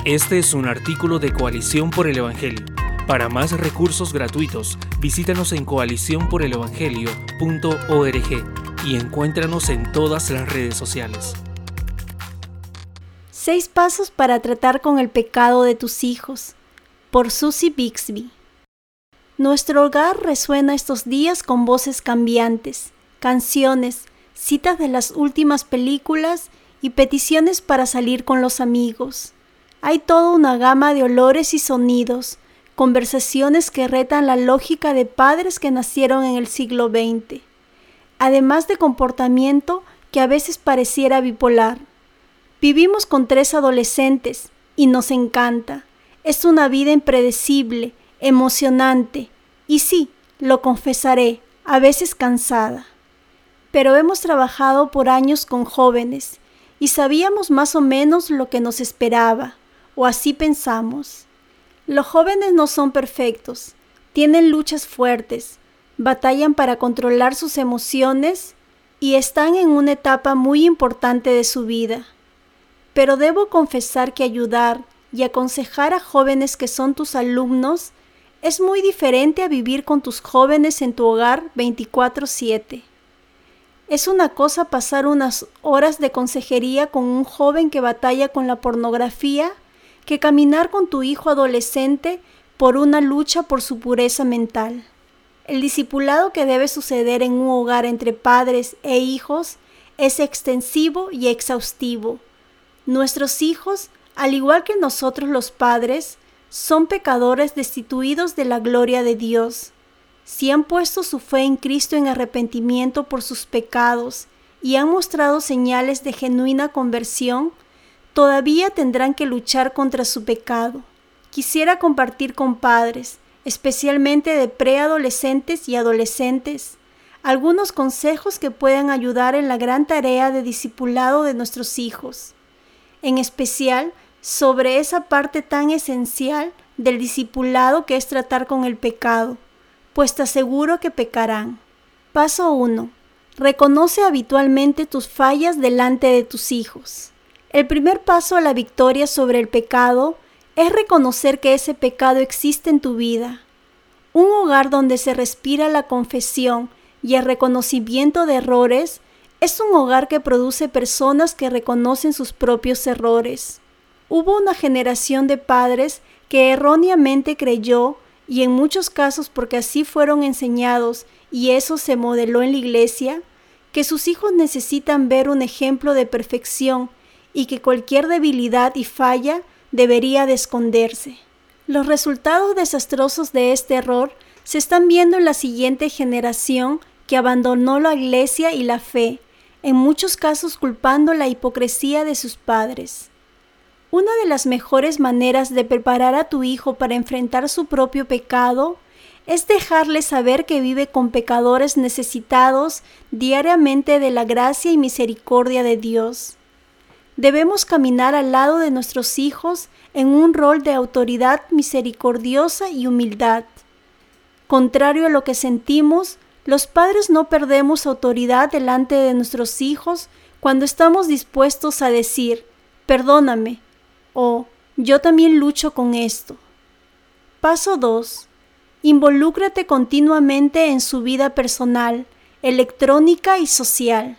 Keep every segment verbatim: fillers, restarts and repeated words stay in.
Este es un artículo de Coalición por el Evangelio. Para más recursos gratuitos, visítanos en coalición por el evangelio punto org y encuéntranos en todas las redes sociales. Seis pasos para tratar con el pecado de tus hijos, por Susie Bixby. Nuestro hogar resuena estos días con voces cambiantes, canciones, citas de las últimas películas y peticiones para salir con los amigos. Hay toda una gama de olores y sonidos, conversaciones que retan la lógica de padres que nacieron en el siglo veinte, además de comportamiento que a veces pareciera bipolar. Vivimos con tres adolescentes y nos encanta. Es una vida impredecible, emocionante y sí, lo confesaré, a veces cansada. Pero hemos trabajado por años con jóvenes y sabíamos más o menos lo que nos esperaba, o así pensamos. Los jóvenes no son perfectos, tienen luchas fuertes, batallan para controlar sus emociones y están en una etapa muy importante de su vida. Pero debo confesar que ayudar y aconsejar a jóvenes que son tus alumnos es muy diferente a vivir con tus jóvenes en tu hogar veinticuatro siete. Es una cosa pasar unas horas de consejería con un joven que batalla con la pornografía que caminar con tu hijo adolescente por una lucha por su pureza mental. El discipulado que debe suceder en un hogar entre padres e hijos es extensivo y exhaustivo. Nuestros hijos, al igual que nosotros los padres, son pecadores destituidos de la gloria de Dios. Si han puesto su fe en Cristo en arrepentimiento por sus pecados y han mostrado señales de genuina conversión, todavía tendrán que luchar contra su pecado. Quisiera compartir con padres, especialmente de preadolescentes y adolescentes, algunos consejos que puedan ayudar en la gran tarea de discipulado de nuestros hijos, en especial sobre esa parte tan esencial del discipulado que es tratar con el pecado, pues te aseguro que pecarán. Paso uno. Reconoce habitualmente tus fallas delante de tus hijos. El primer paso a la victoria sobre el pecado es reconocer que ese pecado existe en tu vida. Un hogar donde se respira la confesión y el reconocimiento de errores es un hogar que produce personas que reconocen sus propios errores. Hubo una generación de padres que erróneamente creyó, y en muchos casos porque así fueron enseñados y eso se modeló en la iglesia, que sus hijos necesitan ver un ejemplo de perfección y que cualquier debilidad y falla debería de esconderse. Los resultados desastrosos de este error se están viendo en la siguiente generación que abandonó la iglesia y la fe, en muchos casos culpando la hipocresía de sus padres. Una de las mejores maneras de preparar a tu hijo para enfrentar su propio pecado es dejarle saber que vive con pecadores necesitados diariamente de la gracia y misericordia de Dios. Debemos caminar al lado de nuestros hijos en un rol de autoridad misericordiosa y humildad. Contrario a lo que sentimos, los padres no perdemos autoridad delante de nuestros hijos cuando estamos dispuestos a decir, perdóname, o yo también lucho con esto. Paso dos. Involúcrate continuamente en su vida personal, electrónica y social.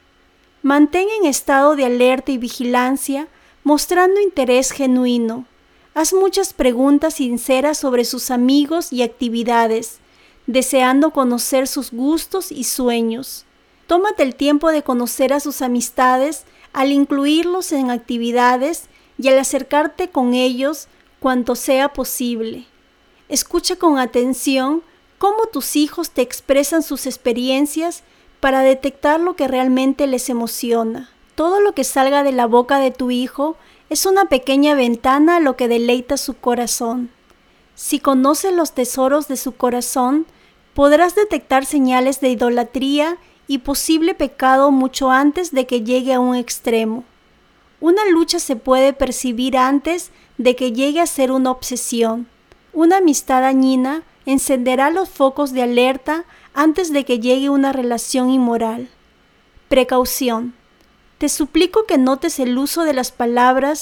Mantén en estado de alerta y vigilancia, mostrando interés genuino. Haz muchas preguntas sinceras sobre sus amigos y actividades, deseando conocer sus gustos y sueños. Tómate el tiempo de conocer a sus amistades al incluirlos en actividades y al acercarte con ellos cuanto sea posible. Escucha con atención cómo tus hijos te expresan sus experiencias para detectar lo que realmente les emociona. Todo lo que salga de la boca de tu hijo es una pequeña ventana a lo que deleita su corazón. Si conoces los tesoros de su corazón, podrás detectar señales de idolatría y posible pecado mucho antes de que llegue a un extremo. Una lucha se puede percibir antes de que llegue a ser una obsesión. Una amistad dañina encenderá los focos de alerta antes de que llegue una relación inmoral. Precaución. Te suplico que notes el uso de las palabras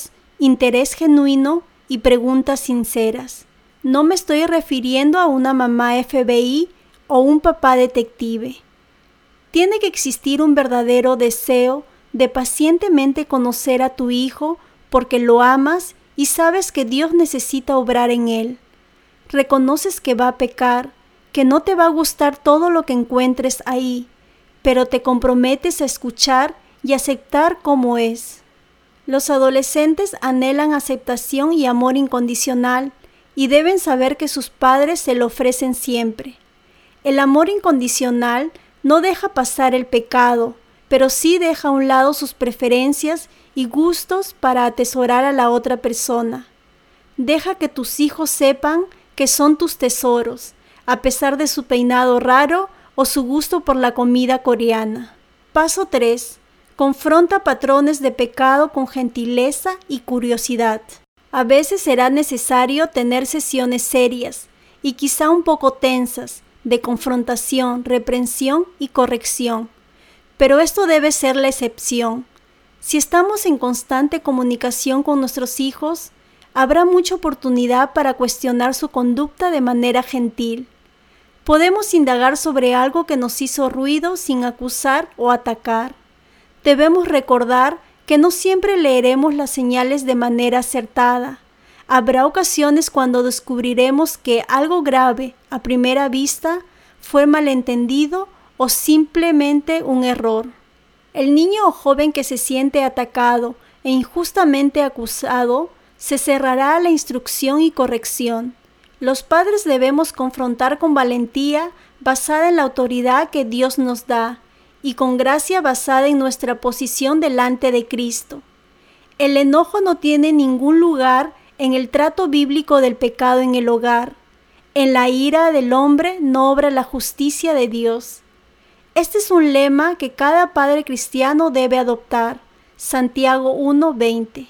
interés genuino y preguntas sinceras. No me estoy refiriendo a una mamá F B I o un papá detective. Tiene que existir un verdadero deseo de pacientemente conocer a tu hijo porque lo amas y sabes que Dios necesita obrar en él. Reconoces que va a pecar, que no te va a gustar todo lo que encuentres ahí, pero te comprometes a escuchar y aceptar como es. Los adolescentes anhelan aceptación y amor incondicional y deben saber que sus padres se lo ofrecen siempre. El amor incondicional no deja pasar el pecado, pero sí deja a un lado sus preferencias y gustos para atesorar a la otra persona. Deja que tus hijos sepan que son tus tesoros, a pesar de su peinado raro o su gusto por la comida coreana. Paso tres. Confronta patrones de pecado con gentileza y curiosidad. A veces será necesario tener sesiones serias y quizá un poco tensas de confrontación, reprensión y corrección. Pero esto debe ser la excepción. Si estamos en constante comunicación con nuestros hijos, habrá mucha oportunidad para cuestionar su conducta de manera gentil. Podemos indagar sobre algo que nos hizo ruido sin acusar o atacar. Debemos recordar que no siempre leeremos las señales de manera acertada. Habrá ocasiones cuando descubriremos que algo grave, a primera vista, fue malentendido o simplemente un error. El niño o joven que se siente atacado e injustamente acusado se cerrará a la instrucción y corrección. Los padres debemos confrontar con valentía basada en la autoridad que Dios nos da y con gracia basada en nuestra posición delante de Cristo. El enojo no tiene ningún lugar en el trato bíblico del pecado en el hogar. En la ira del hombre no obra la justicia de Dios. Este es un lema que cada padre cristiano debe adoptar. Santiago uno veinte.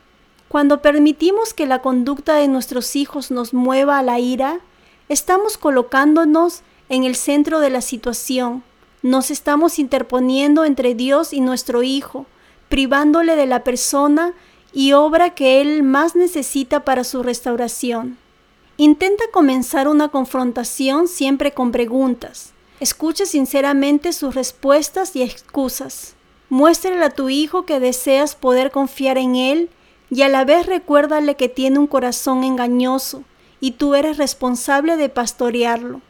Cuando permitimos que la conducta de nuestros hijos nos mueva a la ira, estamos colocándonos en el centro de la situación. Nos estamos interponiendo entre Dios y nuestro hijo, privándole de la persona y obra que él más necesita para su restauración. Intenta comenzar una confrontación siempre con preguntas. Escucha sinceramente sus respuestas y excusas. Muéstrale a tu hijo que deseas poder confiar en él y a la vez recuérdale que tiene un corazón engañoso y tú eres responsable de pastorearlo.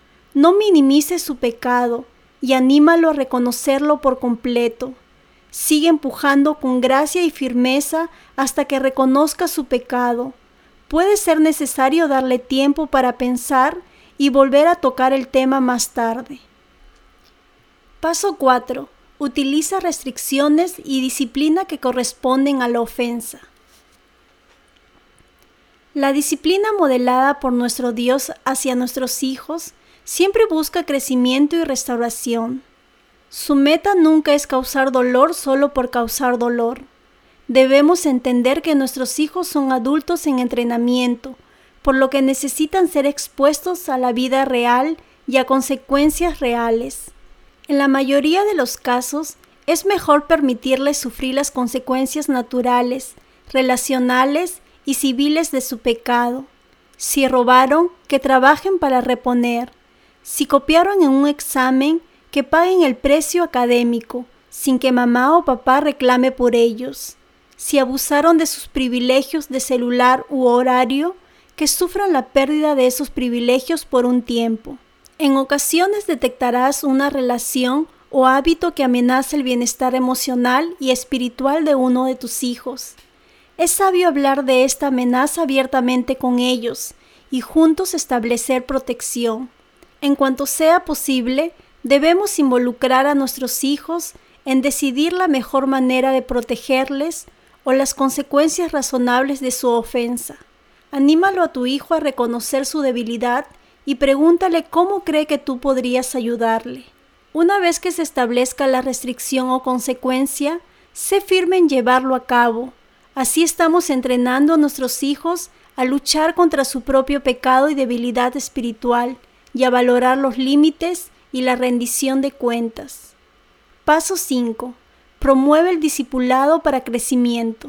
No minimices su pecado y anímalo a reconocerlo por completo. Sigue empujando con gracia y firmeza hasta que reconozca su pecado. Puede ser necesario darle tiempo para pensar y volver a tocar el tema más tarde. Paso cuatro. Utiliza restricciones y disciplina que corresponden a la ofensa. La disciplina modelada por nuestro Dios hacia nuestros hijos siempre busca crecimiento y restauración. Su meta nunca es causar dolor solo por causar dolor. Debemos entender que nuestros hijos son adultos en entrenamiento, por lo que necesitan ser expuestos a la vida real y a consecuencias reales. En la mayoría de los casos, es mejor permitirles sufrir las consecuencias naturales, relacionales y civiles de su pecado. Si robaron, que trabajen para reponer. Si copiaron en un examen, que paguen el precio académico, sin que mamá o papá reclame por ellos. Si abusaron de sus privilegios de celular u horario, que sufran la pérdida de esos privilegios por un tiempo. En ocasiones detectarás una relación o hábito que amenaza el bienestar emocional y espiritual de uno de tus hijos. Es sabio hablar de esta amenaza abiertamente con ellos y juntos establecer protección. En cuanto sea posible, debemos involucrar a nuestros hijos en decidir la mejor manera de protegerles o las consecuencias razonables de su ofensa. Anímalo a tu hijo a reconocer su debilidad y pregúntale cómo cree que tú podrías ayudarle. Una vez que se establezca la restricción o consecuencia, sé firme en llevarlo a cabo. Así estamos entrenando a nuestros hijos a luchar contra su propio pecado y debilidad espiritual y a valorar los límites y la rendición de cuentas. Paso cinco. Promueve el discipulado para crecimiento.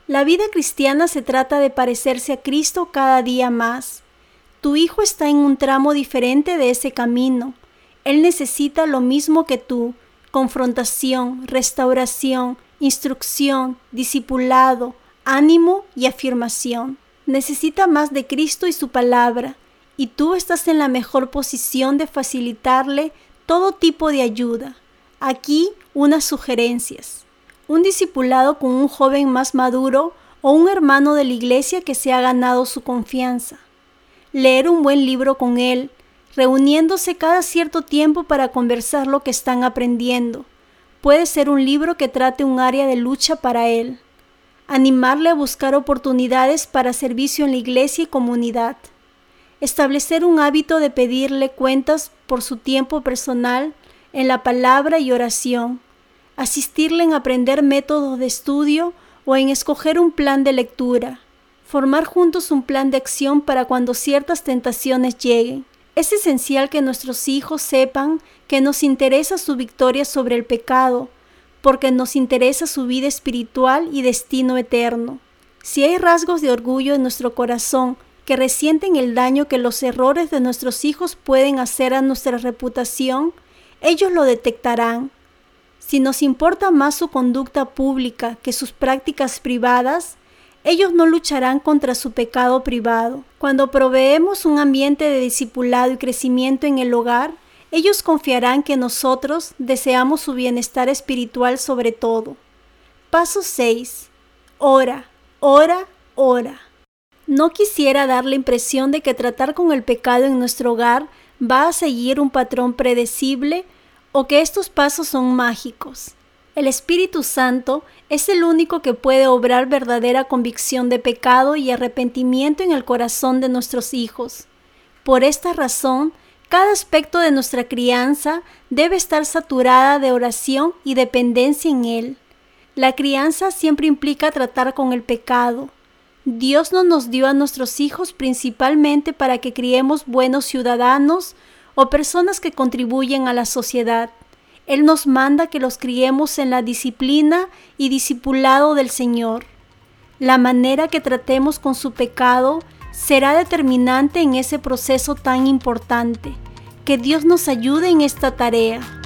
La vida cristiana se trata de parecerse a Cristo cada día más. Tu hijo está en un tramo diferente de ese camino. Él necesita lo mismo que tú: confrontación, restauración, instrucción, discipulado, ánimo y afirmación. Necesita más de Cristo y su palabra, y tú estás en la mejor posición de facilitarle todo tipo de ayuda. Aquí unas sugerencias. Un discipulado con un joven más maduro o un hermano de la iglesia que se ha ganado su confianza. Leer un buen libro con él, reuniéndose cada cierto tiempo para conversar lo que están aprendiendo. Puede ser un libro que trate un área de lucha para él. Animarle a buscar oportunidades para servicio en la iglesia y comunidad. Establecer un hábito de pedirle cuentas por su tiempo personal en la palabra y oración. Asistirle en aprender métodos de estudio o en escoger un plan de lectura. Formar juntos un plan de acción para cuando ciertas tentaciones lleguen. Es esencial que nuestros hijos sepan que nos interesa su victoria sobre el pecado, porque nos interesa su vida espiritual y destino eterno. Si hay rasgos de orgullo en nuestro corazón que resienten el daño que los errores de nuestros hijos pueden hacer a nuestra reputación, ellos lo detectarán. Si nos importa más su conducta pública que sus prácticas privadas, ellos no lucharán contra su pecado privado. Cuando proveemos un ambiente de discipulado y crecimiento en el hogar, ellos confiarán que nosotros deseamos su bienestar espiritual sobre todo. Paso seis. Ora, ora, ora. No quisiera dar la impresión de que tratar con el pecado en nuestro hogar va a seguir un patrón predecible o que estos pasos son mágicos. El Espíritu Santo es el único que puede obrar verdadera convicción de pecado y arrepentimiento en el corazón de nuestros hijos. Por esta razón, cada aspecto de nuestra crianza debe estar saturada de oración y dependencia en Él. La crianza siempre implica tratar con el pecado. Dios no nos dio a nuestros hijos principalmente para que criemos buenos ciudadanos o personas que contribuyen a la sociedad. Él nos manda que los criemos en la disciplina y discipulado del Señor. La manera que tratemos con su pecado será determinante en ese proceso tan importante. Que Dios nos ayude en esta tarea.